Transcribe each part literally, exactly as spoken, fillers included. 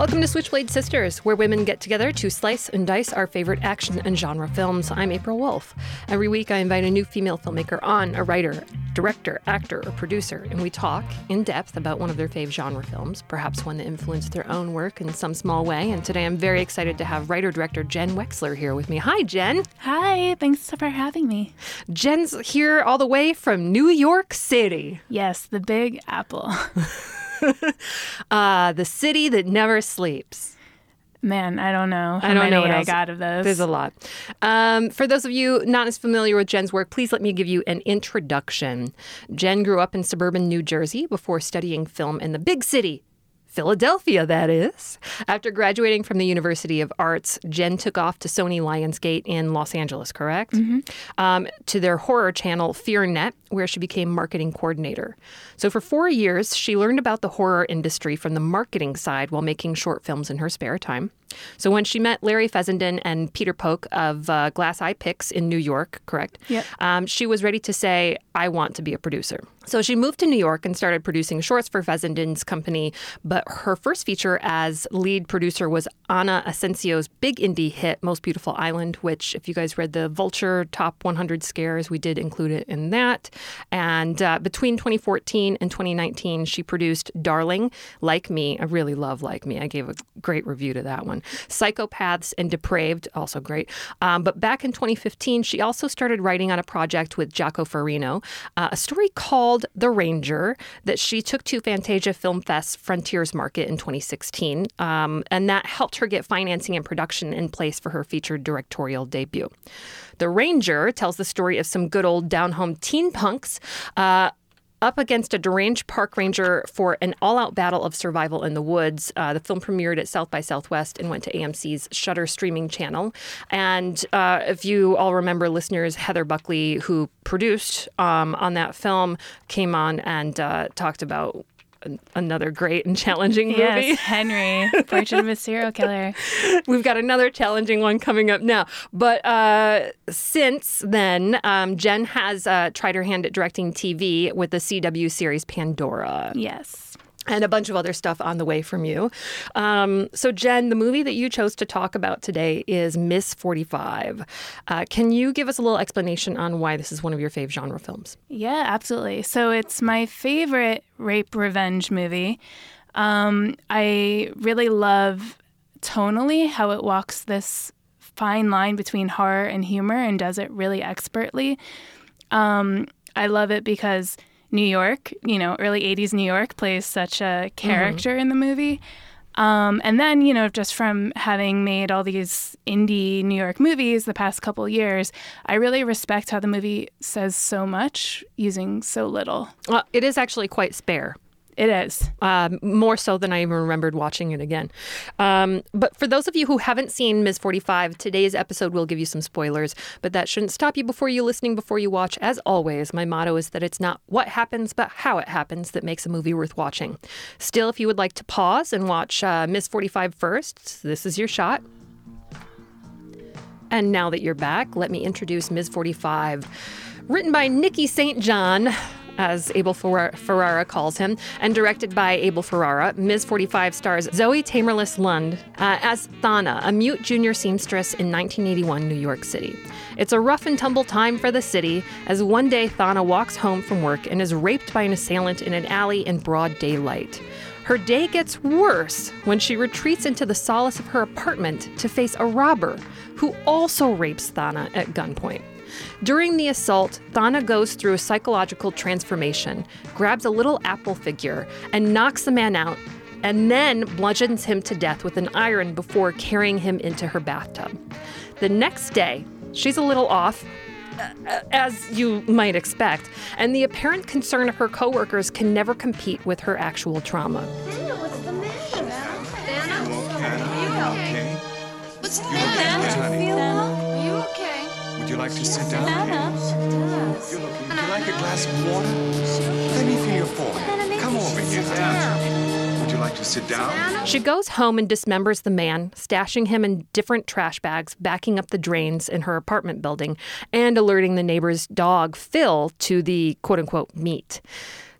Welcome to Switchblade Sisters, where women get together to slice and dice our favorite action and genre films. I'm April Wolf. Every week I invite a new female filmmaker on, a writer, director, actor, or producer, and we talk in depth about one of their fave genre films, perhaps one that influenced their own work in some small way. And today I'm very excited to have writer-director Jen Wexler here with me. Hi, Jen. Hi, thanks for having me. Jen's here all the way from New York City. Yes, the Big Apple. uh, the city that never sleeps. Man, I don't know how I don't many know what I else. got of those. There's a lot. Um, for those of you not as familiar with Jen's work, please let me give you an introduction. Jen grew up in suburban New Jersey before studying film in the big city, Philadelphia, that is. After graduating from the University of Arts, Jen took off to Sony Lionsgate in Los Angeles, correct? Mm-hmm. Um, to their horror channel, FearNet, where she became marketing coordinator. So for four years, she learned about the horror industry from the marketing side while making short films in her spare time. So when she met Larry Fessenden and Peter Polk of uh, Glass Eye Pix in New York, correct? Yep. Um, she was ready to say, I want to be a producer. So she moved to New York and started producing shorts for Fessenden's company. But her first feature as lead producer was Ana Asensio's big indie hit, Most Beautiful Island, which if you guys read the Vulture Top one hundred Scares, we did include it in that. And uh, between twenty fourteen and twenty nineteen, she produced Darling, Like Me. I really love Like Me. I gave a great review to that one. Psychopaths and Depraved, also great. Um, but back in twenty fifteen, she also started writing on a project with Jaco Farino, uh, a story called The Ranger that she took to Fantasia Film Fest's Frontiers Market in twenty sixteen. Um, and that helped her get financing and production in place for her featured directorial debut. The Ranger tells the story of some good old down-home teen punks uh, up against a deranged park ranger for an all-out battle of survival in the woods. Uh, the film premiered at South by Southwest and went to A M C's Shudder streaming channel. And uh, if you all remember, listeners, Heather Buckley, who produced um, on that film, came on and uh, talked about another great and challenging movie. Yes, Henry, Portrait of a Serial Killer. We've got another challenging one coming up now. But uh, since then, um, Jen has uh, tried her hand at directing T V with the C W series Pandora. Yes. And a bunch of other stuff on the way from you. Um, so, Jen, the movie that you chose to talk about today is Miss forty-five. Uh, can you give us a little explanation on why this is one of your fave genre films? Yeah, absolutely. So it's my favorite rape revenge movie. Um, I really love tonally how it walks this fine line between horror and humor and does it really expertly. Um, I love it because New York, you know, early eighties New York plays such a character mm-hmm. in the movie. Um, and then, you know, just from having made all these indie New York movies the past couple years, I really respect how the movie says so much using so little. Well, it is actually quite spare. It is. Uh, more so than I even remembered watching it again. Um, but for those of you who haven't seen Miz forty-five, today's episode will give you some spoilers, but that shouldn't stop you before you listening, before you watch. As always, my motto is that it's not what happens, but how it happens that makes a movie worth watching. Still, if you would like to pause and watch uh, Miz forty-five first, this is your shot. And now that you're back, let me introduce Miz forty-five. Written by Nicky Saint John, as Abel Ferrara calls him, and directed by Abel Ferrara, Miz forty-five stars Zoe Tamerlis Lund uh, as Thana, a mute junior seamstress in nineteen eighty-one New York City. It's a rough and tumble time for the city as one day Thana walks home from work and is raped by an assailant in an alley in broad daylight. Her day gets worse when she retreats into the solace of her apartment to face a robber who also rapes Thana at gunpoint. During the assault, Thana goes through a psychological transformation, grabs a little apple figure, and knocks the man out, and then bludgeons him to death with an iron before carrying him into her bathtub. The next day, she's a little off, as you might expect, and the apparent concern of her coworkers can never compete with her actual trauma. Dana, what's the matter? Dana? Dana? Are you okay? What's the matter? Are you okay? Would you like to sit down? Dana. You're looking. Would you like a glass of water? Let me feel your forehead. Come over here, Dana. Would you like to sit down? She goes home and dismembers the man, stashing him in different trash bags, backing up the drains in her apartment building, and alerting the neighbor's dog, Phil, to the quote-unquote meat.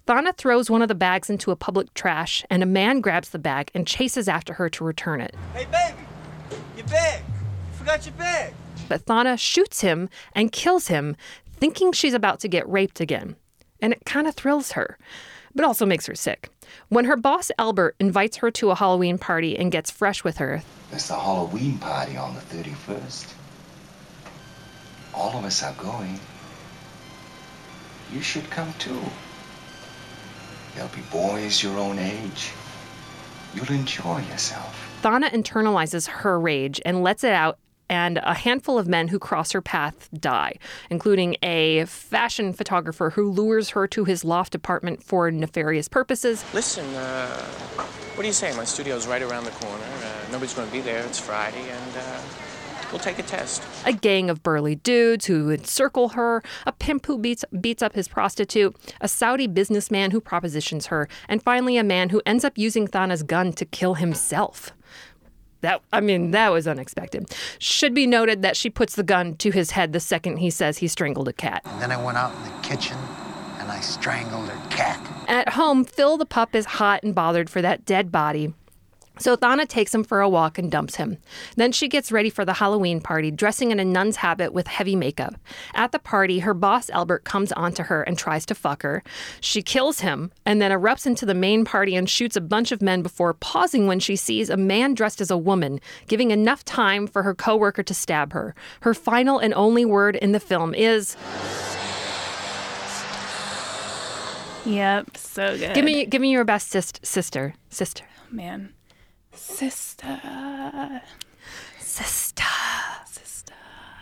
Thana throws one of the bags into a public trash, and a man grabs the bag and chases after her to return it. Hey, baby, your bag. You forgot your bag. But Thana shoots him and kills him, thinking she's about to get raped again. And it kind of thrills her, but also makes her sick. When her boss, Albert, invites her to a Halloween party and gets fresh with her, There's the Halloween party on the thirty-first. All of us are going. You should come too. There'll be boys your own age. You'll enjoy yourself. Thana internalizes her rage and lets it out, and a handful of men who cross her path die, including a fashion photographer who lures her to his loft apartment for nefarious purposes. Listen, uh, what do you say? My studio's right around the corner. Uh, nobody's going to be there. It's Friday, and uh, we'll take a test. A gang of burly dudes who encircle her, a pimp who beats beats up his prostitute, a Saudi businessman who propositions her, and finally a man who ends up using Thana's gun to kill himself. That, I mean, that was unexpected. Should be noted that she puts the gun to his head the second he says he strangled a cat. And then I went out in the kitchen and I strangled her cat. At home, Phil the pup is hot and bothered for that dead body. So Thana takes him for a walk and dumps him. Then she gets ready for the Halloween party, dressing in a nun's habit with heavy makeup. At the party, her boss, Albert, comes onto her and tries to fuck her. She kills him and then erupts into the main party and shoots a bunch of men before pausing when she sees a man dressed as a woman, giving enough time for her coworker to stab her. Her final and only word in the film is... Yep, so good. Give me, give me your best sis- sister. Sister. Man. Sister. Sister. Sister.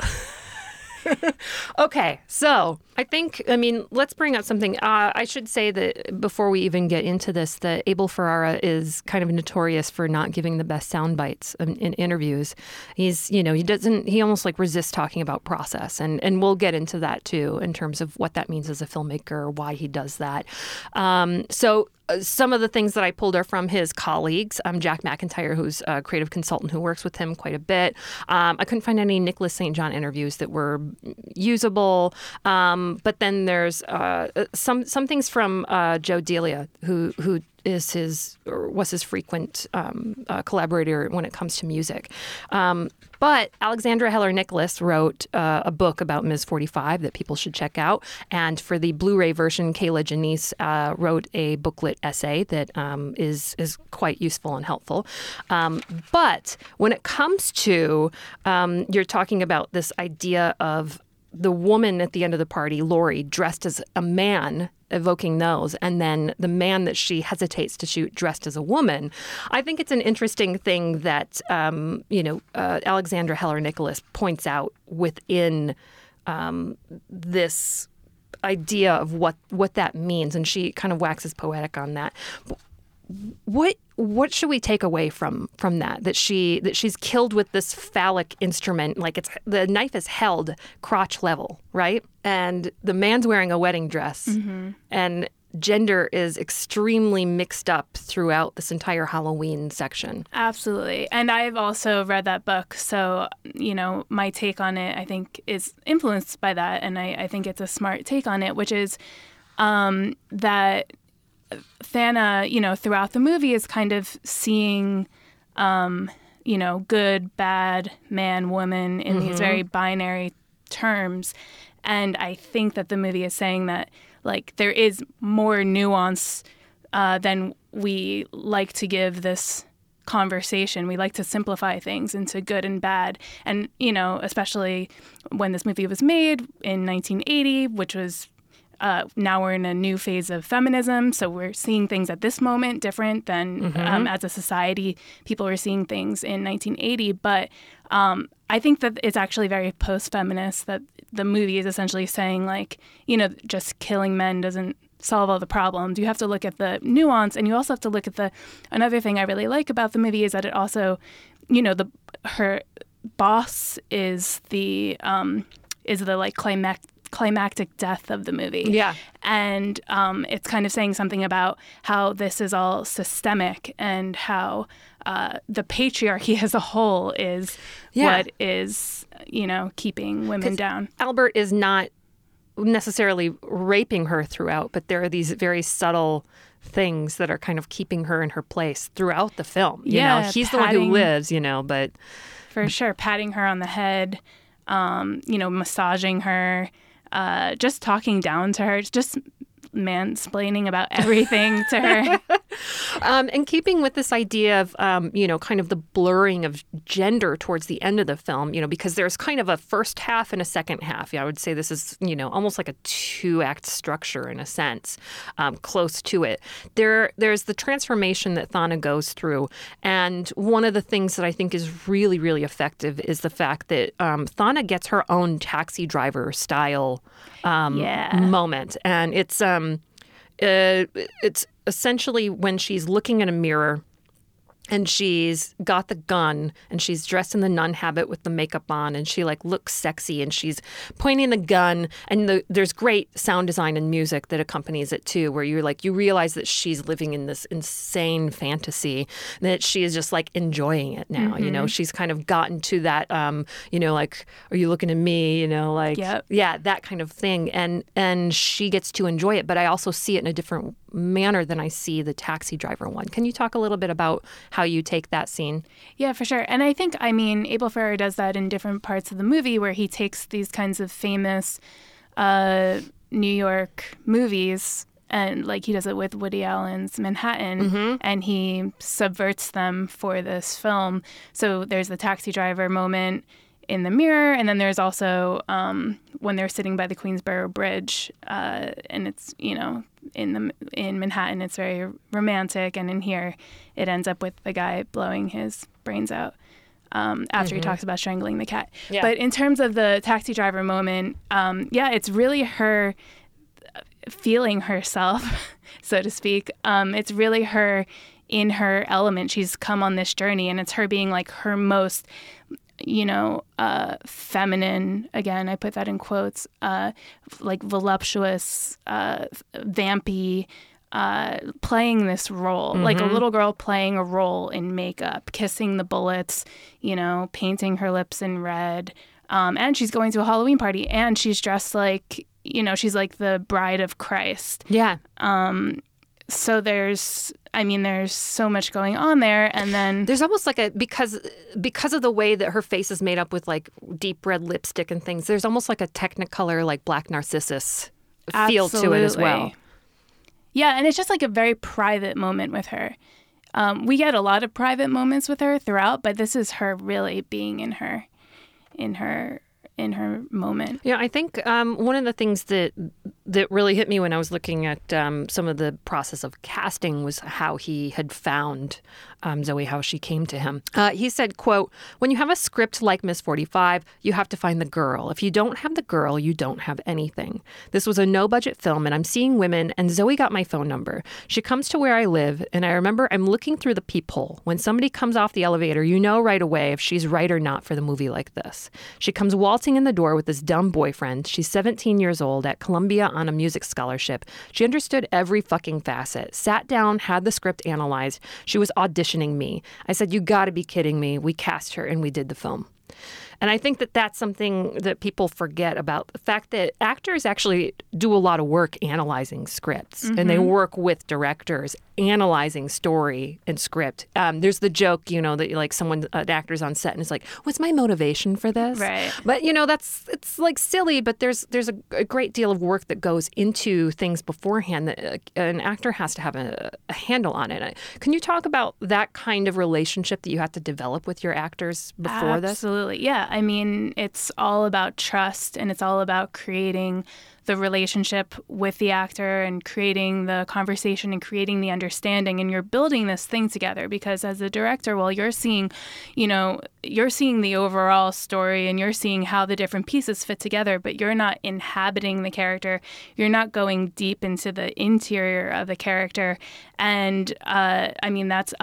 Okay, so I think, I mean, let's bring up something. Uh, I should say that before we even get into this, that Abel Ferrara is kind of notorious for not giving the best sound bites in, in interviews. He's, you know, he doesn't, he almost like resists talking about process. And, and we'll get into that too, in terms of what that means as a filmmaker, why he does that. Um, so some of the things that I pulled are from his colleagues. Um, Jack McIntyre, who's a creative consultant who works with him quite a bit. Um, I couldn't find any Nicholas Saint John interviews that were usable. Um, but then there's uh, some some things from uh, Joe Delia, who who is his or was his frequent um, uh, collaborator when it comes to music. Um, but Alexandra Heller-Nicholas wrote uh, a book about Ms. forty-five that people should check out. And for the Blu-ray version, Kayla Janice uh, wrote a booklet essay that um, is is quite useful and helpful. Um, but when it comes to, um, you're talking about this idea of the woman at the end of the party, Lori, dressed as a man, evoking those, and then the man that she hesitates to shoot dressed as a woman. I think it's an interesting thing that, um, you know, uh, Alexandra Heller-Nicholas points out within um, this idea of what, what that means, and she kind of waxes poetic on that. What what should we take away from from that? That she that she's killed with this phallic instrument, like it's the knife is held crotch level, right? And the man's wearing a wedding dress, mm-hmm. and gender is extremely mixed up throughout this entire Halloween section. Absolutely. And I've also read that book. So, you know, my take on it, I think, is influenced by that. And I, I think it's a smart take on it, which is um, that Thana, you know, throughout the movie is kind of seeing, um, you know, good, bad, man, woman in mm-hmm. these very binary terms. And I think that the movie is saying that, like, there is more nuance uh, than we like to give this conversation. We like to simplify things into good and bad. And, you know, especially when this movie was made in nineteen eighty, which was Uh, now we're in a new phase of feminism, so we're seeing things at this moment different than mm-hmm. um, as a society people were seeing things in nineteen eighty. But um, I think that it's actually very post-feminist, that the movie is essentially saying, like, you know, just killing men doesn't solve all the problems. You have to look at the nuance, and you also have to look at the, another thing I really like about the movie is that it also, you know, the her boss is the, um, is the, like, climactic, climactic death of the movie. Yeah. And um, it's kind of saying something about how this is all systemic and how uh, the patriarchy as a whole is yeah. what is, you know, keeping women down. Albert is not necessarily raping her throughout, but there are these very subtle things that are kind of keeping her in her place throughout the film. You Yeah, know, he's patting, the one who lives, you know, but for sure, patting her on the head, um, you know, massaging her, uh, just talking down to her, just mansplaining about everything to her. Um, and keeping with this idea of, um, you know, kind of the blurring of gender towards the end of the film, you know, because there's kind of a first half and a second half. Yeah, I would say this is, you know, almost like a two-act structure in a sense, um, close to it. There, There's the transformation that Thana goes through. And one of the things that I think is really, really effective is the fact that um, Thana gets her own taxi driver style um, Yeah. moment. And it's... Um, Uh, it's essentially when she's looking in a mirror and she's got the gun and she's dressed in the nun habit with the makeup on and she like looks sexy and she's pointing the gun and the, there's great sound design and music that accompanies it too, where you're like, you realize that she's living in this insane fantasy, that she is just like enjoying it now. Mm-hmm. You know, she's kind of gotten to that, um, you know, like, are you looking at me? You know, like, yep. yeah, that kind of thing. And, and she gets to enjoy it, but I also see it in a different manner than I see the taxi driver one. Can you talk a little bit about how you take that scene? Yeah, for sure. And I think, I mean, Abel Ferrara does that in different parts of the movie where he takes these kinds of famous uh, New York movies, and like he does it with Woody Allen's Manhattan, mm-hmm. and he subverts them for this film. So there's the taxi driver moment in the mirror, and then there's also um, when they're sitting by the Queensboro Bridge, uh, and it's, you know, in the in Manhattan, it's very romantic, and in here, it ends up with the guy blowing his brains out um, after mm-hmm. he talks about strangling the cat. Yeah. But in terms of the taxi driver moment, um, yeah, it's really her feeling herself, so to speak. Um, it's really her in her element. She's come on this journey, and it's her being like her most, you know, uh, feminine, again, I put that in quotes, uh, like voluptuous, uh, vampy, uh, playing this role, mm-hmm. like a little girl playing a role in makeup, kissing the bullets, you know, painting her lips in red. Um, and she's going to a Halloween party, and she's dressed like, you know, she's like the bride of Christ. Yeah. Um, so there's, I mean, there's so much going on there. And then there's almost like a, because because of the way that her face is made up with like deep red lipstick and things, there's almost like a Technicolor, like Black Narcissus feel to it as well. Yeah, and it's just like a very private moment with her. Um, we get a lot of private moments with her throughout, but this is her really being in her, in her, in her moment. Yeah, I think um, one of the things that that really hit me when I was looking at um, some of the process of casting was how he had found um, Zoe, how she came to him. Uh, he said, quote, "When you have a script like Miss forty-five, you have to find the girl. If you don't have the girl, you don't have anything. This was a no-budget film, and I'm seeing women, and Zoe got my phone number. She comes to where I live, and I remember I'm looking through the peephole. When somebody comes off the elevator, you know right away if she's right or not for the movie like this. She comes waltzing in the door with this dumb boyfriend. She's seventeen years old at Columbia on a music scholarship. She understood every fucking facet. Sat down, had the script analyzed. She was auditioning me. I said, you got to be kidding me. We cast her and we did the film." And I think that that's something that people forget about, the fact that actors actually do a lot of work analyzing scripts, mm-hmm. and they work with directors analyzing story and script. Um, there's the joke, you know, that like someone, an actor's on set and is like, what's my motivation for this? Right. But, you know, that's, it's like silly, but there's there's a, a great deal of work that goes into things beforehand that uh, an actor has to have a, a handle on it. Can you talk about that kind of relationship that you have to develop with your actors before this? Absolutely. Yeah. I mean, it's all about trust, and it's all about creating the relationship with the actor and creating the conversation and creating the understanding. And you're building this thing together, because as a director, well, you're seeing, you know, you're seeing the overall story and you're seeing how the different pieces fit together, but you're not inhabiting the character. You're not going deep into the interior of the character. And uh, I mean, that's up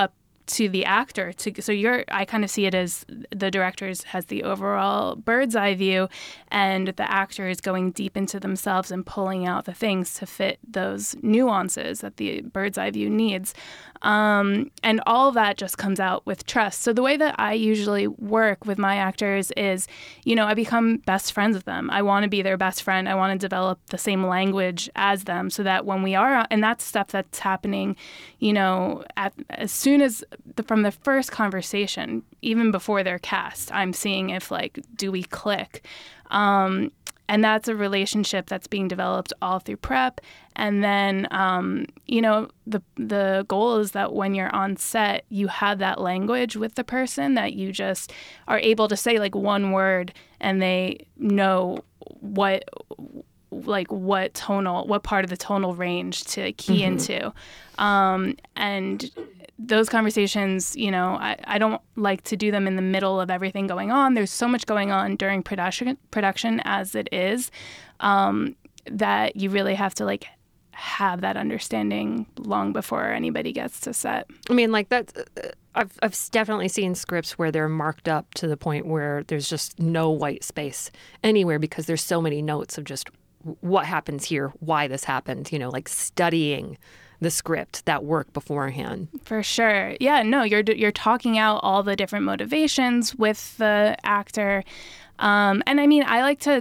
to the actor. To, so you're, I kind of see it as the directors has the overall bird's eye view, and the actor is going deep into themselves and pulling out the things to fit those nuances that the bird's eye view needs. Um, and all that just comes out with trust. So the way that I usually work with my actors is, you know, I become best friends with them. I want to be their best friend. I want to develop the same language as them so that when we are, and that's stuff that's happening, you know, at, as soon as the, from the first conversation, even before they're cast, I'm seeing if like, do we click? Um, and that's a relationship that's being developed all through prep. And then, um, you know, the the goal is that when you're on set, you have that language with the person that you just are able to say like one word and they know what, like what tonal, what part of the tonal range to key mm-hmm. into. Um, and those conversations, you know, I, I don't like to do them in the middle of everything going on. There's so much going on during production production as it is, um, that you really have to like have that understanding long before anybody gets to set. I mean, like that, uh, I've I've definitely seen scripts where they're marked up to the point where there's just no white space anywhere because there's so many notes of just what happens here, why this happened, you know, like studying the script, that work beforehand. For sure. Yeah, no, you're you're talking out all the different motivations with the actor. Um, and I mean, I like to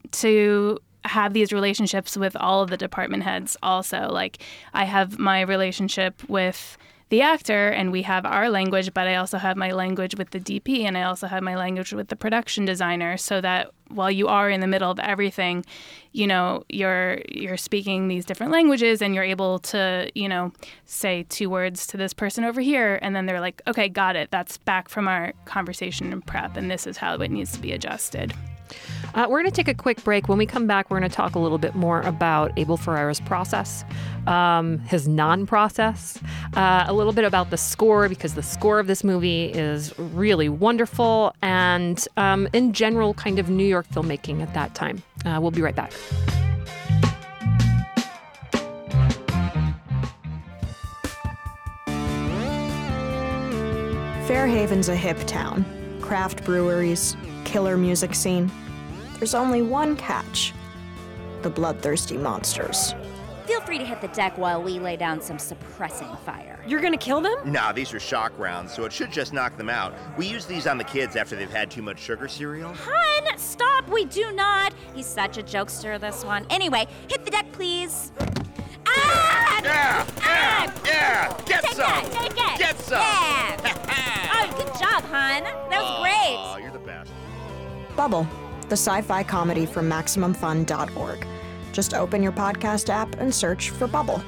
to have these relationships with all of the department heads also. Like I have my relationship with the actor and we have our language, but I also have my language with the D P and I also have my language with the production designer so that while you are in the middle of everything, you know, you're you're speaking these different languages and you're able to, you know, say two words to this person over here and then they're like, okay, got it. That's back from our conversation and prep and this is how it needs to be adjusted. Uh, we're going to take a quick break. When we come back, we're going to talk a little bit more about Abel Ferrara's process, um, his non-process, uh, a little bit about the score, because the score of this movie is really wonderful, and um, in general, kind of New York filmmaking at that time. Uh, we'll be right back. Fairhaven's a hip town. Craft breweries, killer music scene. There's only one catch. The bloodthirsty monsters. Feel free to hit the deck while we lay down some suppressing fire. You're gonna kill them? Nah, these are shock rounds, so it should just knock them out. We use these on the kids after they've had too much sugar cereal. Hun, stop, we do not. He's such a jokester, this one. Anyway, hit the deck, please. Ah! Yeah, ah! yeah, yeah! Get take some! That, take it! Get some! Yeah! Oh, good job, hun. That was oh, great. Oh, you're the best. Bubble, the sci-fi comedy from Maximum Fun dot org. Just open your podcast app and search for Bubble.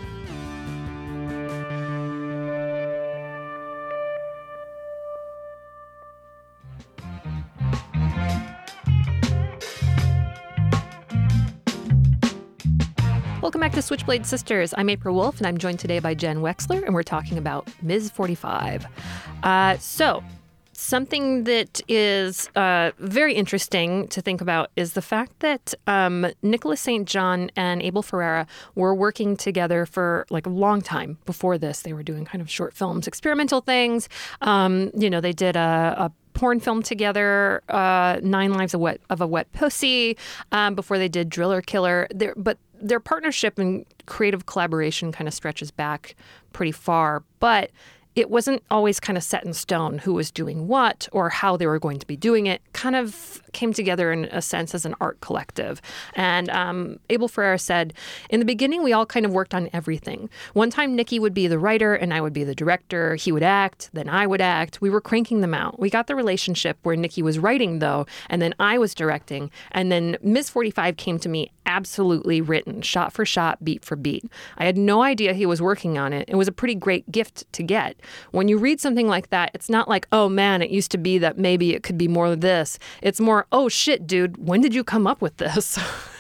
Welcome back to Switchblade Sisters. I'm April Wolf, and I'm joined today by Jen Wexler, and we're talking about Ms. forty-five. Uh, so, something that is uh, very interesting to think about is the fact that um, Nicholas Saint John and Abel Ferrara were working together for like a long time before this. They were doing kind of short films, experimental things. Um, you know, they did a, a porn film together, uh, Nine Lives of, Wet, of a Wet Pussy, um, before they did Driller Killer. They're, but their partnership and creative collaboration kind of stretches back pretty far. But it wasn't always kind of set in stone who was doing what or how they were going to be doing it. Kind of came together in a sense as an art collective. And um, Abel Ferrara said, in the beginning, we all kind of worked on everything. One time, Nicky would be the writer and I would be the director. He would act, then I would act. We were cranking them out. We got the relationship where Nicky was writing, though, and then I was directing. And then Miz forty-five came to me absolutely written, shot for shot, beat for beat. I had no idea he was working on it. It was a pretty great gift to get. When you read something like that, it's not like, oh man, it used to be that maybe it could be more of this. It's more, oh shit, dude, when did you come up with this?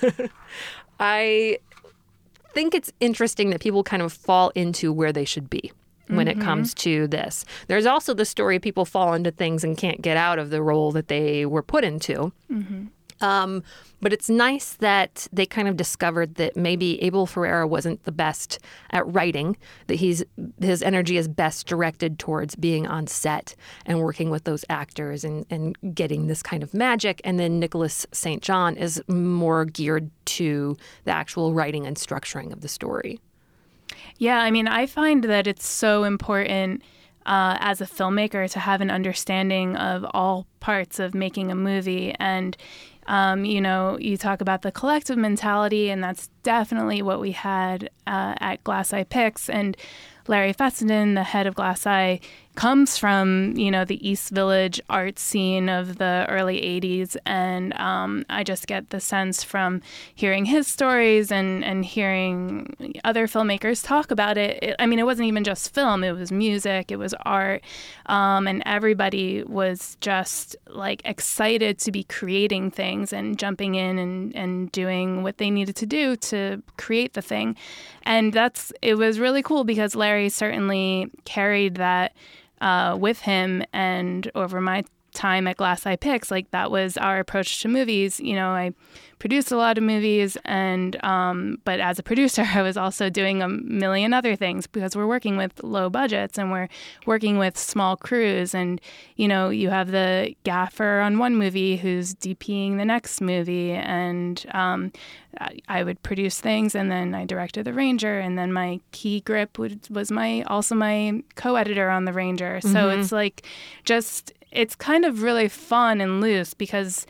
I think it's interesting that people kind of fall into where they should be when mm-hmm. it comes to this. There's also the story people fall into things and can't get out of the role that they were put into. Mm-hmm. Um, but it's nice that they kind of discovered that maybe Abel Ferrara wasn't the best at writing, that he's his energy is best directed towards being on set and working with those actors and, and getting this kind of magic. And then Nicholas Saint John is more geared to the actual writing and structuring of the story. Yeah, I mean, I find that it's so important uh, as a filmmaker to have an understanding of all parts of making a movie. And Um, you know, you talk about the collective mentality, and that's definitely what we had uh, at Glass Eye Pix. And Larry Fessenden, the head of Glass Eye, comes from, you know, the East Village art scene of the early eighties. And um, I just get the sense from hearing his stories and, and hearing other filmmakers talk about it. it. I mean, it wasn't even just film. It was music. It was art. Um, and everybody was just, like, excited to be creating things and jumping in and, and doing what they needed to do to create the thing. And that's it was really cool because Larry certainly carried that uh, with him. And over my time at Glass Eye Pix, like, that was our approach to movies. You know, I produced a lot of movies, and um, but as a producer, I was also doing a million other things because we're working with low budgets and we're working with small crews. And, you know, you have the gaffer on one movie who's DPing the next movie, and um, I, I would produce things, and then I directed The Ranger, and then my key grip would, was my also my co-editor on The Ranger. So Mm-hmm. it's like just it's kind of really fun and loose because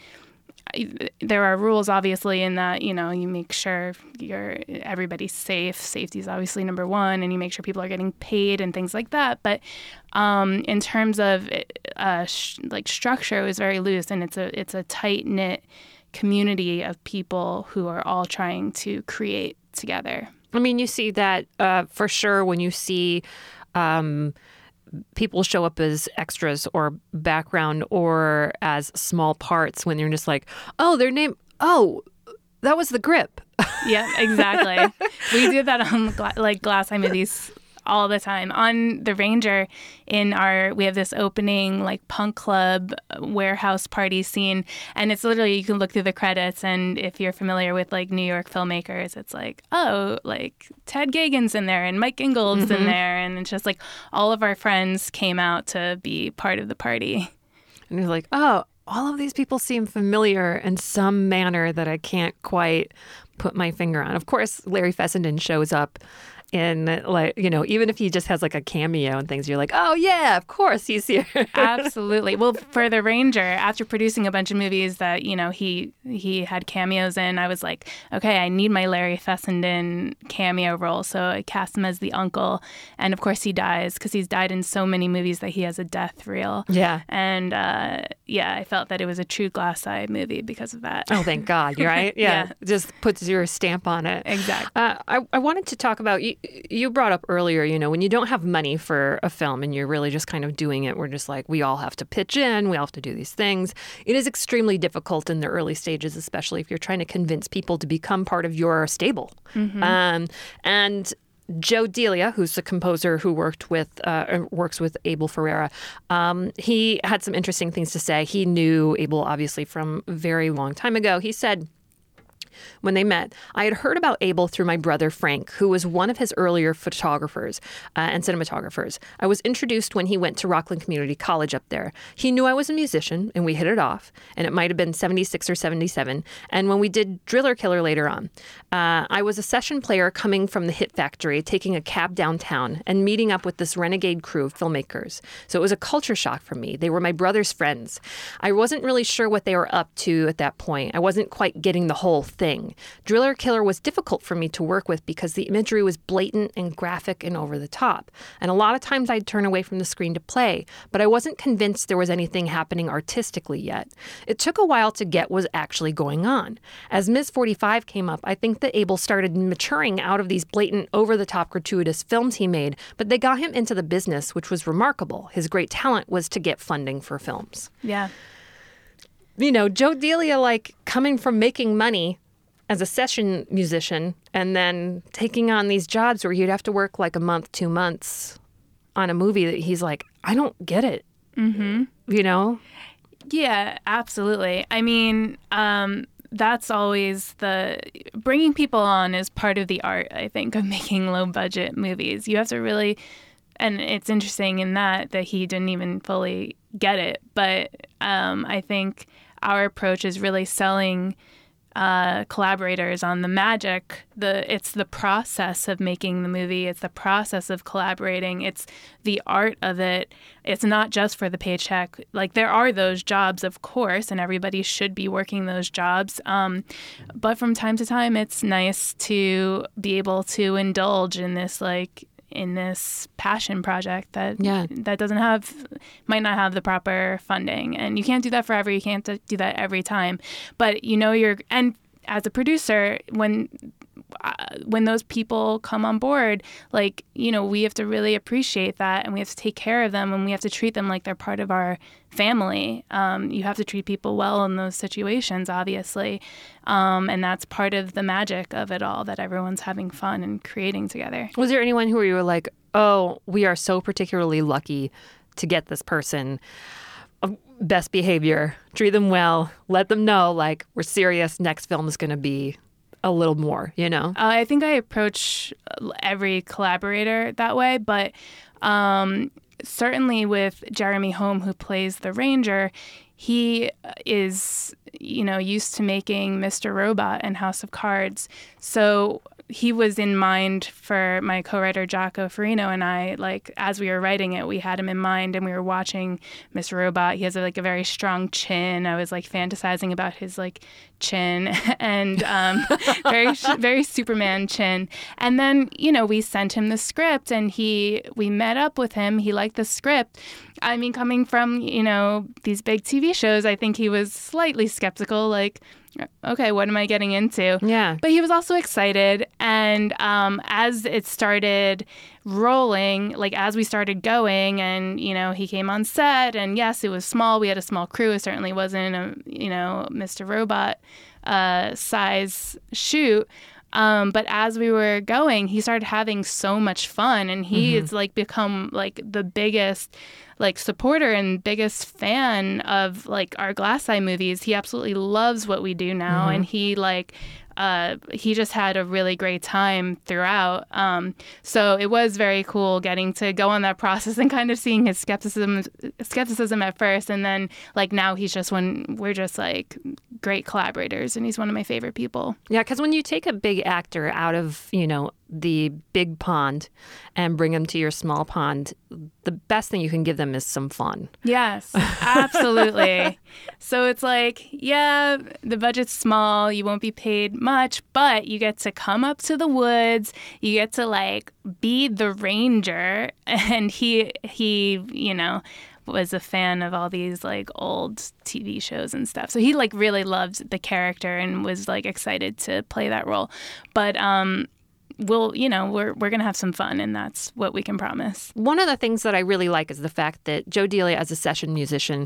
there are rules, obviously, in that, you know, you make sure you're everybody's safe. Safety is obviously number one, and you make sure people are getting paid and things like that. But um, in terms of uh, sh- like structure, it was very loose, and it's a it's a tight knit community of people who are all trying to create together. I mean, you see that uh, for sure when you see Um, people show up as extras or background or as small parts when you're just like, oh, their name, oh, that was the grip. Yeah, exactly. We did that on gla- like Glass Eye movies all the time. On The Ranger, in our we have this opening like punk club warehouse party scene, and it's literally you can look through the credits, and if you're familiar with like New York filmmakers, it's like, oh, like Ted Gagan's in there and Mike Ingold's Mm-hmm. in there, and it's just like all of our friends came out to be part of the party. And you're like, oh, all of these people seem familiar in some manner that I can't quite put my finger on. Of course, Larry Fessenden shows up in, like, you know, even if he just has like a cameo and things, you're like, oh, yeah, of course he's here. Absolutely. Well, for The Ranger, after producing a bunch of movies that, you know, he he had cameos in, I was like, okay, I need my Larry Fessenden cameo role. So I cast him as the uncle. And of course he dies because he's died in so many movies that he has a death reel. Yeah. And uh, yeah, I felt that it was a true Glass Eye movie because of that. Oh, thank God. You're right. Yeah. Yeah. Just puts your stamp on it. Exactly. Uh, I, I wanted to talk about, you, you brought up earlier, you know, when you don't have money for a film and you're really just kind of doing it, we're just like, we all have to pitch in, we all have to do these things. It is extremely difficult in the early stages, especially if you're trying to convince people to become part of your stable. Mm-hmm. Um, and Joe Delia, who's the composer who worked with uh, works with Abel Ferrara, um, he had some interesting things to say. He knew Abel, obviously, from a very long time ago. He said, when they met, I had heard about Abel through my brother Frank, who was one of his earlier photographers uh, and cinematographers. I was introduced when he went to Rockland Community College up there. He knew I was a musician, and we hit it off, and it might have been seventy-six or seventy-seven, and when we did Driller Killer later on. Uh, I was a session player coming from the Hit Factory, taking a cab downtown, and meeting up with this renegade crew of filmmakers. So it was a culture shock for me. They were my brother's friends. I wasn't really sure what they were up to at that point. I wasn't quite getting the whole thing. Driller Killer was difficult for me to work with because the imagery was blatant and graphic and over the top. And a lot of times I'd turn away from the screen to play, but I wasn't convinced there was anything happening artistically yet. It took a while to get what was actually going on. As Ms. forty-five came up, I think that Abel started maturing out of these blatant, over-the-top, gratuitous films he made, but they got him into the business, which was remarkable. His great talent was to get funding for films. Yeah. You know, Joe Delia, like, coming from making money as a session musician and then taking on these jobs where he'd have to work like a month, two months on a movie that he's like, I don't get it. Mm-hmm. You know? Yeah, absolutely. I mean, um, that's always the bringing people on is part of the art, I think, of making low budget movies. You have to really, and it's interesting in that that he didn't even fully get it. But um, I think our approach is really selling uh, collaborators on the magic. The it's the process of making the movie. It's the process of collaborating. It's the art of it. It's not just for the paycheck. Like, there are those jobs, of course, and everybody should be working those jobs. Um, but from time to time, it's nice to be able to indulge in this, like, in this passion project that yeah. that doesn't have, might not have the proper funding. And you can't do that forever. You can't do that every time. But, you know, you're, and as a producer, when uh, when those people come on board, like, you know, we have to really appreciate that, and we have to take care of them, and we have to treat them like they're part of our family. Um, you have to treat people well in those situations, obviously. Um, and that's part of the magic of it all, that everyone's having fun and creating together. Was there anyone who you were like, oh, we are so particularly lucky to get this person? Best behavior, treat them well, let them know, like, we're serious, next film is going to be a little more, you know? Uh, I think I approach every collaborator that way, but um, certainly with Jeremy Holm, who plays the Ranger, he is, you know, used to making Mister Robot and House of Cards. So he was in mind for my co-writer Jaco Farino and I. Like, as we were writing it, we had him in mind, and we were watching Mister Robot. He has like a very strong chin. I was like fantasizing about his like chin and um, very very Superman chin. And then, you know, we sent him the script, and he we met up with him. He liked the script. I mean, coming from, you know, these big T V shows, I think he was slightly skeptical, like, okay, what am I getting into? Yeah. But he was also excited. And um, as it started rolling, like as we started going, and, you know, he came on set, and yes, it was small. We had a small crew. It certainly wasn't a, you know, Mister Robot uh, size shoot. Um, but as we were going, he started having so much fun, and he's mm-hmm. like become like the biggest like supporter and biggest fan of like our Glass Eye movies. He absolutely loves what we do now, mm-hmm. and he like uh, he just had a really great time throughout. Um, so it was very cool getting to go on that process and kind of seeing his skepticism skepticism at first, and then like now he's just one we're just like great collaborators, and he's one of my favorite people. Yeah, because when you take a big actor out of, you know, the big pond and bring them to your small pond, the best thing you can give them is some fun. Yes, absolutely. So it's like, yeah, the budget's small, you won't be paid much, but you get to come up to the woods, you get to like be the ranger, and he he, you know, was a fan of all these like old T V shows and stuff. So he like really loved the character and was like excited to play that role. But um we'll, you know, we're we're going to have some fun, and that's what we can promise. One of the things that I really like is the fact that Joe Delia, as a session musician,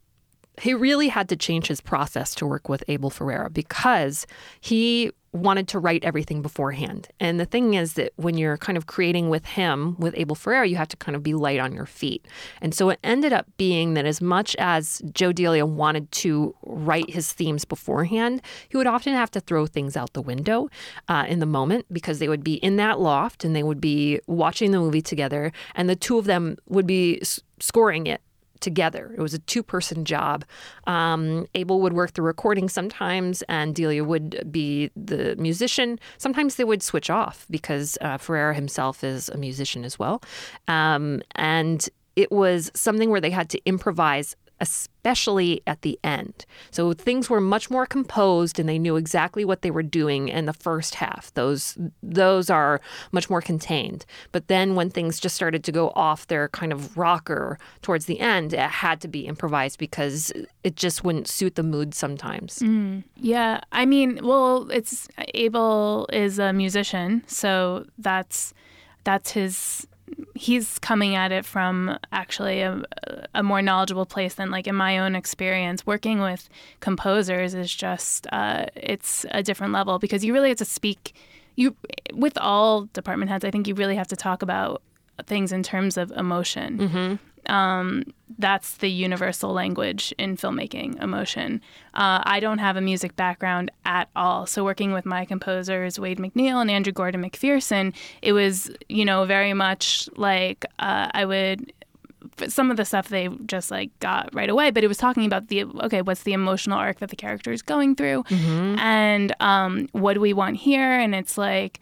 he really had to change his process to work with Abel Ferrara, because he wanted to write everything beforehand. And the thing is that when you're kind of creating with him, with Abel Ferrara, you have to kind of be light on your feet. And so it ended up being that as much as Joe Delia wanted to write his themes beforehand, he would often have to throw things out the window uh, in the moment, because they would be in that loft and they would be watching the movie together, and the two of them would be s- scoring it together. It was a two-person job. Um, Abel would work the recording sometimes, and Delia would be the musician. Sometimes they would switch off, because uh, Ferrara himself is a musician as well. Um, and it was something where they had to improvise, especially at the end. So things were much more composed, and they knew exactly what they were doing in the first half. Those those are much more contained. But then when things just started to go off their kind of rocker towards the end, it had to be improvised, because it just wouldn't suit the mood sometimes. Mm, yeah. I mean, well, it's Abel is a musician, so that's that's his he's coming at it from actually a, a more knowledgeable place than like in my own experience. Working with composers is just, uh, it's a different level, because you really have to speak, you with all department heads, I think you really have to talk about things in terms of emotion. Mm-hmm. Um, that's the universal language in filmmaking, emotion. Uh, I don't have a music background at all. So working with my composers, Wade McNeil and Andrew Gordon McPherson, it was, you know, very much like uh, I would... some of the stuff they just like got right away, but it was talking about the, okay, what's the emotional arc that the character is going through, mm-hmm. and um, what do we want here? And it's like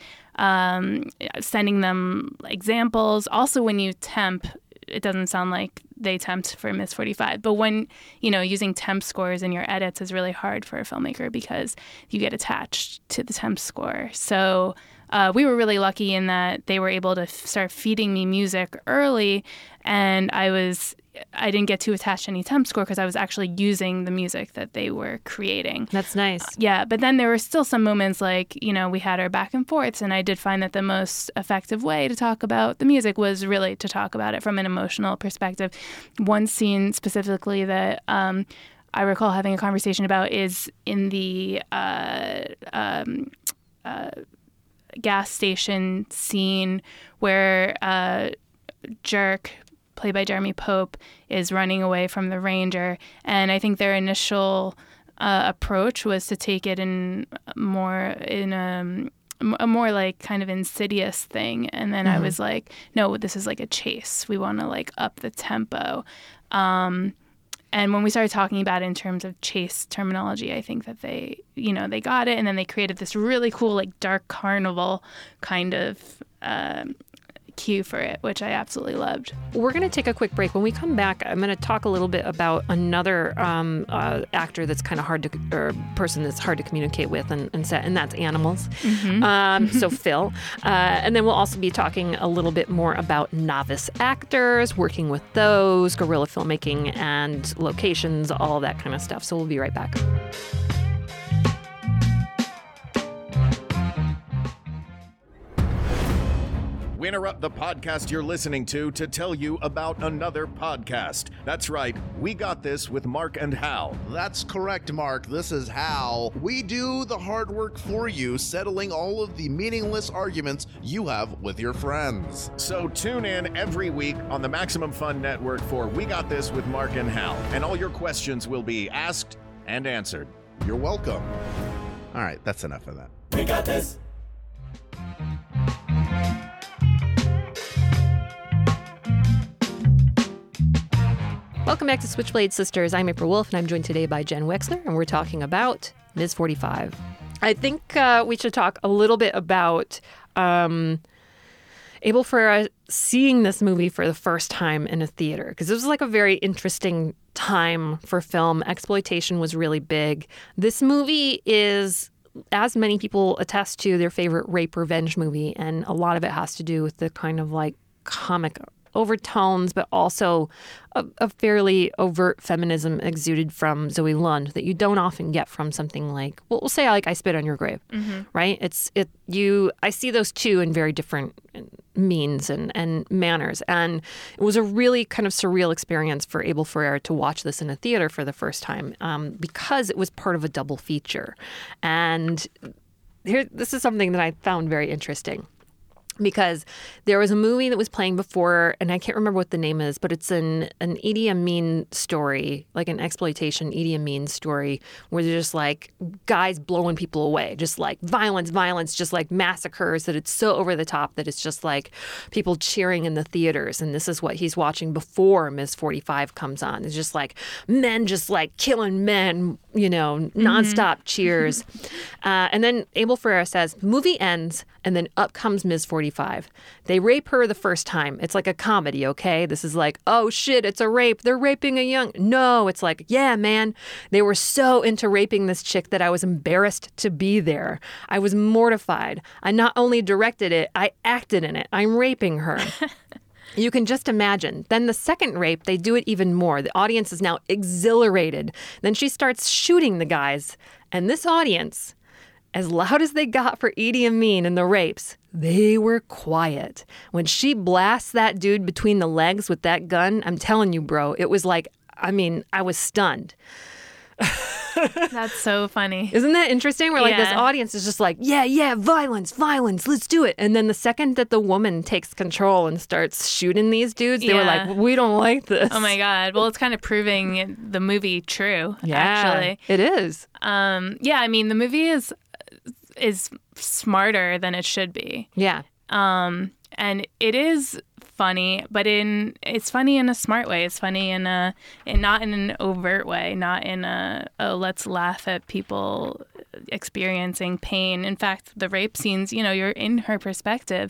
um, sending them examples. Also, when you temp, it doesn't sound like they temped for Miss forty-five, but when, you know, using temp scores in your edits is really hard for a filmmaker because you get attached to the temp score. So Uh, we were really lucky in that they were able to f- start feeding me music early, and I was I didn't get too attached to any temp score because I was actually using the music that they were creating. That's nice. Uh, yeah, but then there were still some moments like, you know, we had our back and forths, and I did find that the most effective way to talk about the music was really to talk about it from an emotional perspective. One scene specifically that um, I recall having a conversation about is in the uh, um, uh, gas station scene where uh, Jerk, played by Jeremy Pope, is running away from the ranger. And I think their initial uh, approach was to take it in more in a, a more like kind of insidious thing. And then mm-hmm. I was like, no, this is like a chase. We want to like up the tempo. Um, And when we started talking about it in terms of chase terminology, I think that they, you know, they got it. And then they created this really cool, like, dark carnival kind of um, cue for it, which I absolutely loved. We're going to take a quick break. When we come back, I'm going to talk a little bit about another um, uh, actor that's kind of hard to, or person that's hard to communicate with and, and set, and that's animals. Mm-hmm. Um, so Phil. Uh, and then we'll also be talking a little bit more about novice actors, working with those, guerrilla filmmaking and locations, all that kind of stuff. So we'll be right back. We interrupt the podcast you're listening to to tell you about another podcast. That's right, We Got This with Mark and Hal. That's correct, Mark. This is Hal. We do the hard work for you, settling all of the meaningless arguments you have with your friends. So tune in every week on the Maximum Fun Network for We Got This with Mark and Hal, and all your questions will be asked and answered. You're welcome. All right, that's enough of that. We got this. Welcome back to Switchblade Sisters. I'm April Wolf, and I'm joined today by Jen Wexler, and we're talking about Miz forty-five. I think uh, we should talk a little bit about um, Abel Ferrara seeing this movie for the first time in a theater, because this was like a very interesting time for film. Exploitation was really big. This movie is, as many people attest to, their favorite rape revenge movie, and a lot of it has to do with the kind of like comic overtones, but also a, a fairly overt feminism exuded from Zoe Lund that you don't often get from something like, well, we'll say like I Spit on Your Grave, mm-hmm. right? It's it you. I see those two in very different means and and manners, and it was a really kind of surreal experience for Abel Ferrara to watch this in a theater for the first time, um, because it was part of a double feature, and here this is something that I found very interesting. Because there was a movie that was playing before, and I can't remember what the name is, but it's an, an Idi Amin story, like an exploitation Idi Amin story, where they're just like guys blowing people away, just like violence, violence, just like massacres, that it's so over the top that it's just like people cheering in the theaters. And this is what he's watching before Miz forty-five comes on. It's just like men just like killing men, you know, nonstop mm-hmm. cheers. uh, and then Abel Ferrara says, movie ends, and then up comes Miz forty-five. They rape her the first time. It's like a comedy, okay? This is like, oh shit, it's a rape. They're raping a young... No, it's like, yeah, man. They were so into raping this chick that I was embarrassed to be there. I was mortified. I not only directed it, I acted in it. I'm raping her. You can just imagine. Then the second rape, they do it even more. The audience is now exhilarated. Then she starts shooting the guys. And this audience, as loud as they got for Idi Amin and the rapes, they were quiet. When she blasts that dude between the legs with that gun, I'm telling you, bro, it was like, I mean, I was stunned. That's so funny. Isn't that interesting? Where like this Yeah. audience is just like, yeah, yeah, violence, violence, let's do it. And then the second that the woman takes control and starts shooting these dudes, they were Yeah. like, we don't like this. Oh my God. Well, it's kind of proving the movie true, Yeah, actually. it is. Um, yeah, I mean, the movie is is smarter than it should be. Yeah. Um, and it is funny, but in it's funny in a smart way. It's funny in a in, not in an overt way, not in a, a let's laugh at people experiencing pain. In fact, the rape scenes, you know, you're in her perspective.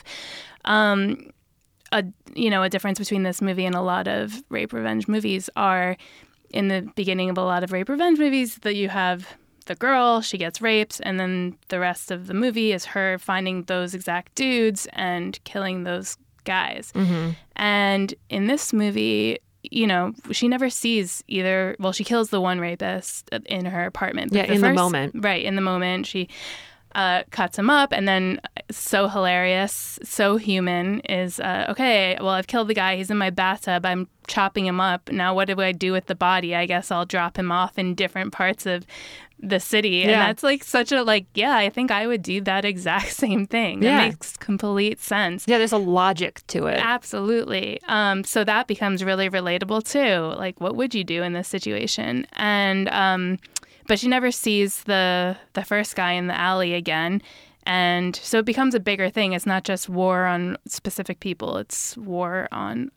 Um, a you know a difference between this movie and a lot of rape revenge movies are in the beginning of a lot of rape revenge movies that you have the girl, she gets raped, and then the rest of the movie is her finding those exact dudes and killing those guys. Mm-hmm. And in this movie, you know, she never sees either. Well, she kills the one rapist in her apartment. Yeah, in the first- moment. Right, in the moment. She uh, cuts him up, and then so hilarious, so human is, uh, okay, well, I've killed the guy. He's in my bathtub. I'm chopping him up. Now what do I do with the body? I guess I'll drop him off in different parts of the city. And Yeah. that's like such a, like, yeah, I think I would do that exact same thing. That Yeah. makes complete sense. Yeah, there's a logic to it. Absolutely. Um, so that becomes really relatable too. Like, what would you do in this situation? And um, but she never sees the the first guy in the alley again, and so it becomes a bigger thing. It's not just war on specific people; it's war on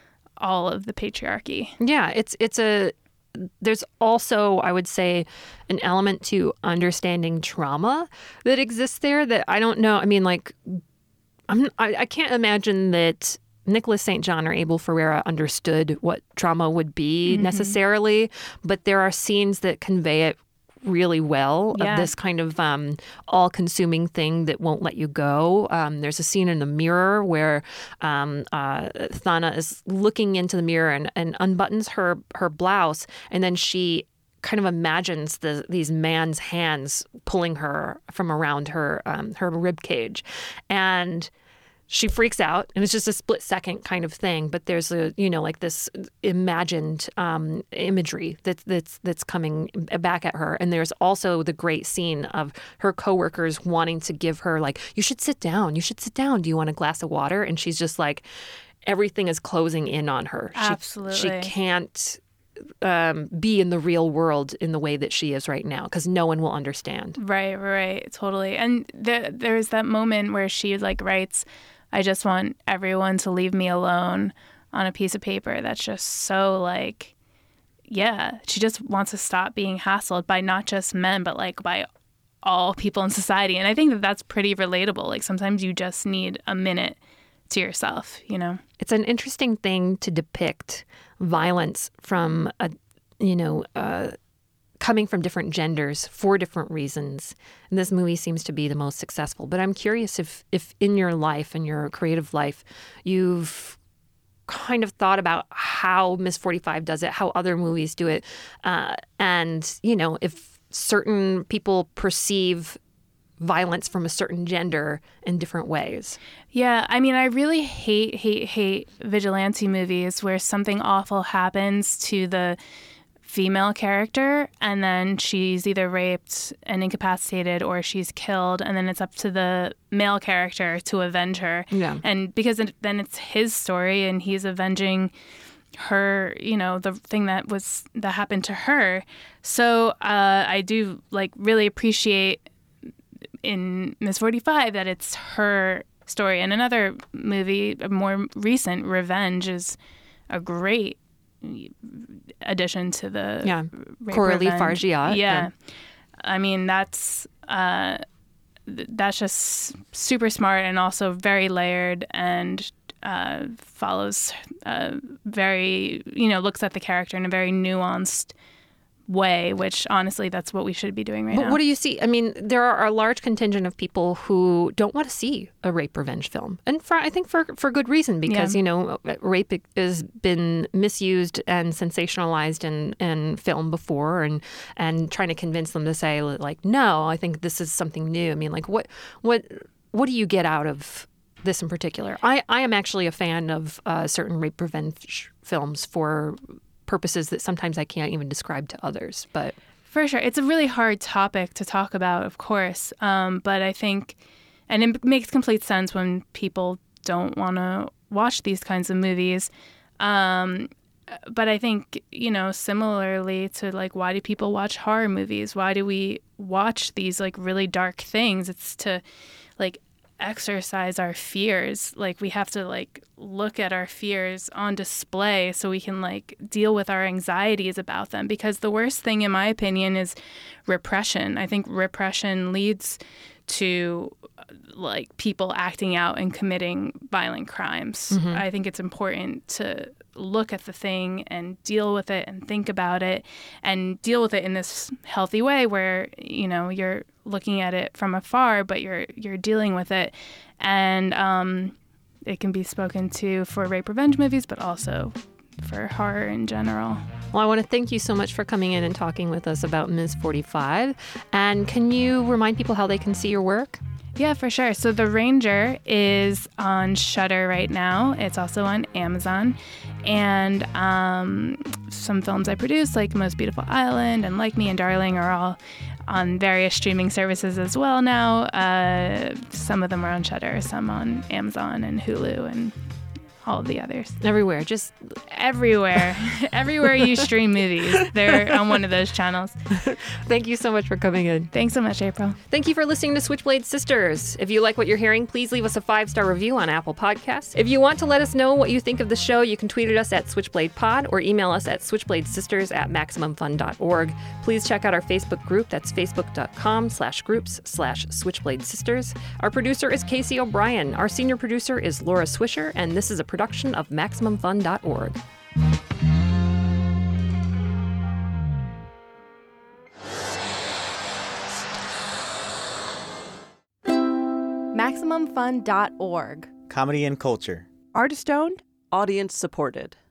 all of the patriarchy. Yeah, it's it's a there's also, I would say, an element to understanding trauma that exists there that I don't know. I mean, like, I'm, I, I can't imagine that Nicholas Saint John or Abel Ferreira understood what trauma would be Mhm. necessarily, but there are scenes that convey it really well Yeah. of this kind of um, all-consuming thing that won't let you go. Um, there's a scene in the mirror where um, uh, Thana is looking into the mirror and, and unbuttons her her blouse, and then she kind of imagines the, these man's hands pulling her from around her um, her rib cage, and she freaks out, and it's just a split second kind of thing. But there's a, you know, like this imagined um, imagery that's that's that's coming back at her. And there's also the great scene of her coworkers wanting to give her, like, you should sit down. You should sit down. Do you want a glass of water? And she's just like, everything is closing in on her. She- Absolutely. She can't um, be in the real world in the way that she is right now, because no one will understand. Right, right, totally. And there, there's that moment where she like writes, I just want everyone to leave me alone on a piece of paper. That's just so like, yeah, she just wants to stop being hassled by not just men, but like by all people in society. And I think that that's pretty relatable. Like sometimes you just need a minute to yourself, you know? It's an interesting thing to depict violence from a, you know, uh, coming from different genders for different reasons. And this movie seems to be the most successful. But I'm curious if, if in your life, in your creative life, you've kind of thought about how Miss forty-five does it, how other movies do it, uh, and, you know, if certain people perceive violence from a certain gender in different ways. Yeah, I mean, I really hate, hate, hate vigilante movies where something awful happens to the female character and then she's either raped and incapacitated or she's killed, and then it's up to the male character to avenge her. Yeah. And because it, then it's his story and he's avenging her, you know, the thing that was that happened to her. So uh, I do like really appreciate in Miss forty-five that it's her story. And another movie, a more recent, Revenge, is a great addition to the Yeah. rape Coralie revenge. Fargeat. Yeah. Yeah. I mean, that's uh, th- that's just super smart and also very layered and uh, follows uh, very, you know, looks at the character in a very nuanced way, which honestly, that's what we should be doing right But now. what do you see? I mean, there are a large contingent of people who don't want to see a rape revenge film. And for I think for for good reason, because, Yeah. you know, rape has been misused and sensationalized in, in film before, and and trying to convince them to say, like, no, I think this is something new. I mean, like, what what what do you get out of this in particular? I, I am actually a fan of uh, certain rape revenge films for purposes that sometimes I can't even describe to others, but For sure. It's a really hard topic to talk about, of course. Um, but I think, and it makes complete sense when people don't want to watch these kinds of movies. Um, but I think, you know, similarly to like, why do people watch horror movies? Why do we watch these like really dark things? It's to like exercise our fears. Like we have to like look at our fears on display so we can like deal with our anxieties about them, because the worst thing in my opinion is repression. I think repression leads to like people acting out and committing violent crimes. Mm-hmm. I think it's important to look at the thing and deal with it and think about it and deal with it in this healthy way where, you know, you're looking at it from afar, but you're you're dealing with it. And um, it can be spoken to for rape revenge movies, but also for horror in general. Well, I want to thank you so much for coming in and talking with us about Ms. forty-five. And can you remind people how they can see your work? Yeah, for sure. So The Ranger is on Shudder right now. It's also on Amazon. And um, some films I produce, like Most Beautiful Island and Like Me and Darling, are all on various streaming services as well now. Uh, some of them are on Shudder, some on Amazon and Hulu and all of the others. Everywhere, just everywhere. Everywhere you stream movies, they're on one of those channels. Thank you so much for coming in. Thanks so much, April. Thank you for listening to Switchblade Sisters. If you like what you're hearing, please leave us a five-star review on Apple Podcasts. If you want to let us know what you think of the show, you can tweet at us at SwitchbladePod or email us at switchbladesisters at maximum fun dot org. Please check out our Facebook group. That's facebook.com slash groups slash Switchblade Sisters. Our producer is Casey O'Brien. Our senior producer is Laura Swisher, and this is a production of maximum fun dot org. maximum fun dot org. Comedy and culture. Artist owned, audience supported.